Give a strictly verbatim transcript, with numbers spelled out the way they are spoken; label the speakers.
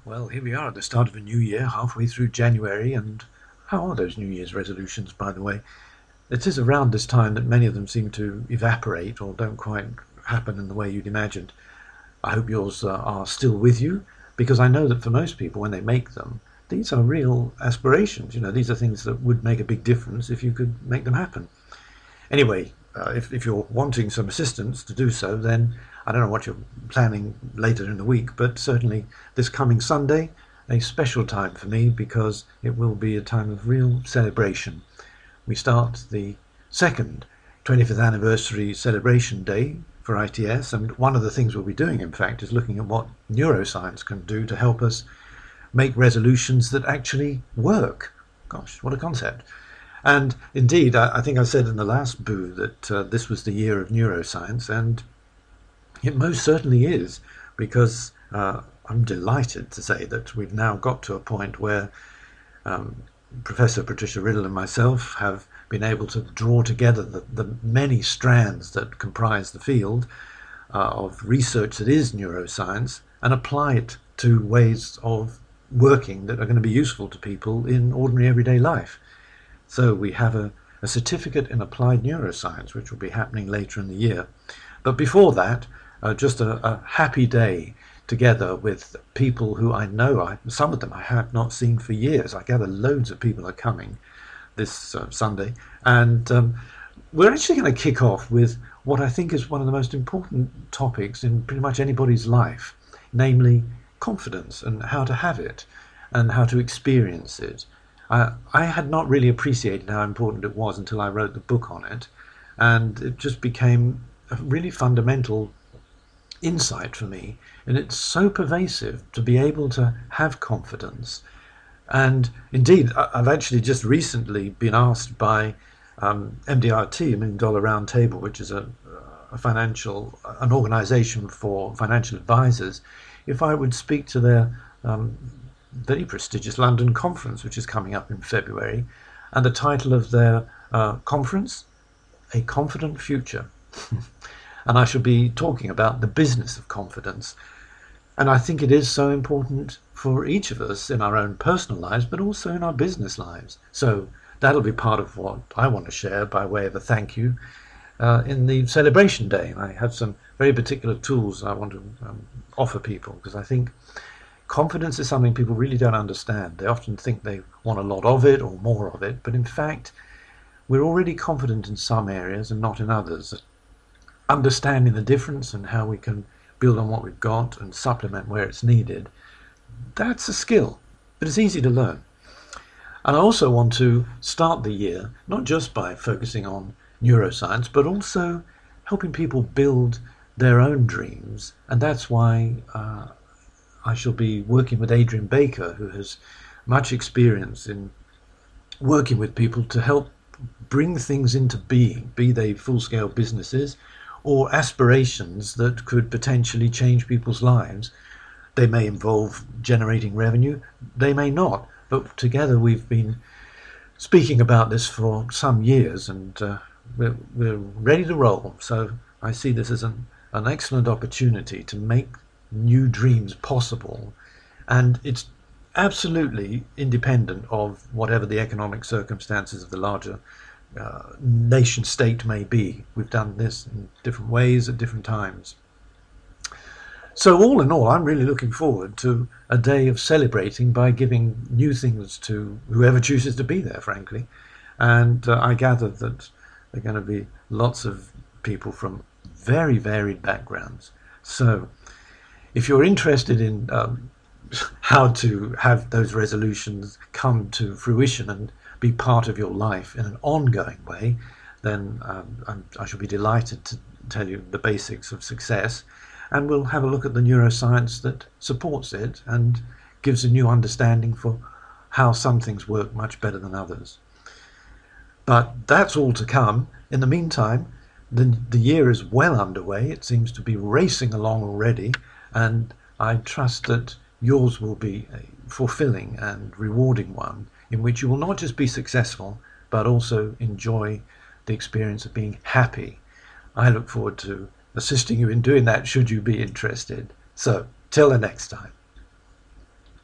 Speaker 1: Well, here we are at the start of a new year, halfway through January, and how are those New Year's resolutions, by the way? It is around this time that many of them seem to evaporate or don't quite happen in the way you'd imagined. I hope yours uh, are still with you, because I know that for most people, when they make them, these are real aspirations. You know, these are things that would make a big difference if you could make them happen. Anyway, uh, if, if you're wanting some assistance to do so, then I don't know what you're planning later in the week, but certainly this coming Sunday, a special time for me because it will be a time of real celebration. We start the second twenty-fifth anniversary celebration day for I T S, and one of the things we'll be doing, in fact, is looking at what neuroscience can do to help us make resolutions that actually work. Gosh, what a concept. And indeed, I, I think I said in the last boo that uh, this was the year of neuroscience, and it most certainly is, because uh, I'm delighted to say that we've now got to a point where um, Professor Patricia Riddle and myself have been able to draw together the, the many strands that comprise the field uh, of research that is neuroscience and apply it to ways of working that are going to be useful to people in ordinary everyday life. So we have a, a certificate in applied neuroscience, which will be happening later in the year. But before that, uh, just a, a happy day together with people who I know, I, some of them I have not seen for years. I gather loads of people are coming this uh, Sunday. And um, we're actually going to kick off with what I think is one of the most important topics in pretty much anybody's life, namely confidence and how to have it and how to experience it. Uh, I had not really appreciated how important it was until I wrote the book on it, and it just became a really fundamental insight for me, and it's so pervasive to be able to have confidence. And indeed, I've actually just recently been asked by um, M D R T, Million Dollar Round Table, which is a, a financial, an organization for financial advisors, if I would speak to their um, very prestigious London conference, which is coming up in February, and the title of their uh, conference, A Confident Future. And I shall be talking about the business of confidence. And I think it is so important for each of us in our own personal lives, but also in our business lives. So that'll be part of what I want to share by way of a thank you uh, in the celebration day. I have some very particular tools I want to um, offer people, because I think confidence is something people really don't understand. They often think they want a lot of it or more of it, but in fact, we're already confident in some areas and not in others. Understanding the difference and how we can build on what we've got and supplement where it's needed, that's a skill, but it's easy to learn. And I also want to start the year not just by focusing on neuroscience, but also helping people build their own dreams. And that's why uh, I shall be working with Adrian Baker, who has much experience in working with people to help bring things into being, be they full-scale businesses or aspirations that could potentially change people's lives. They may involve generating revenue, they may not, but together we've been speaking about this for some years, and uh, we're, we're ready to roll. So I see this as an, an excellent opportunity to make new dreams possible, and it's absolutely independent of whatever the economic circumstances of the larger uh, nation state may be. We've done this in different ways at different times. So all in all, I'm really looking forward to a day of celebrating by giving new things to whoever chooses to be there, frankly. And uh, I gather that there are going to be lots of people from very varied backgrounds. So if you're interested in um, how to have those resolutions come to fruition and be part of your life in an ongoing way, then um, I'm, I shall be delighted to tell you the basics of success, and we'll have a look at the neuroscience that supports it and gives a new understanding for how some things work much better than others. But that's all to come. In the meantime, the, the year is well underway. It seems to be racing along already, and I trust that yours will be a fulfilling and rewarding one, in which you will not just be successful, but also enjoy the experience of being happy. I look forward to assisting you in doing that, should you be interested. So, till the next time.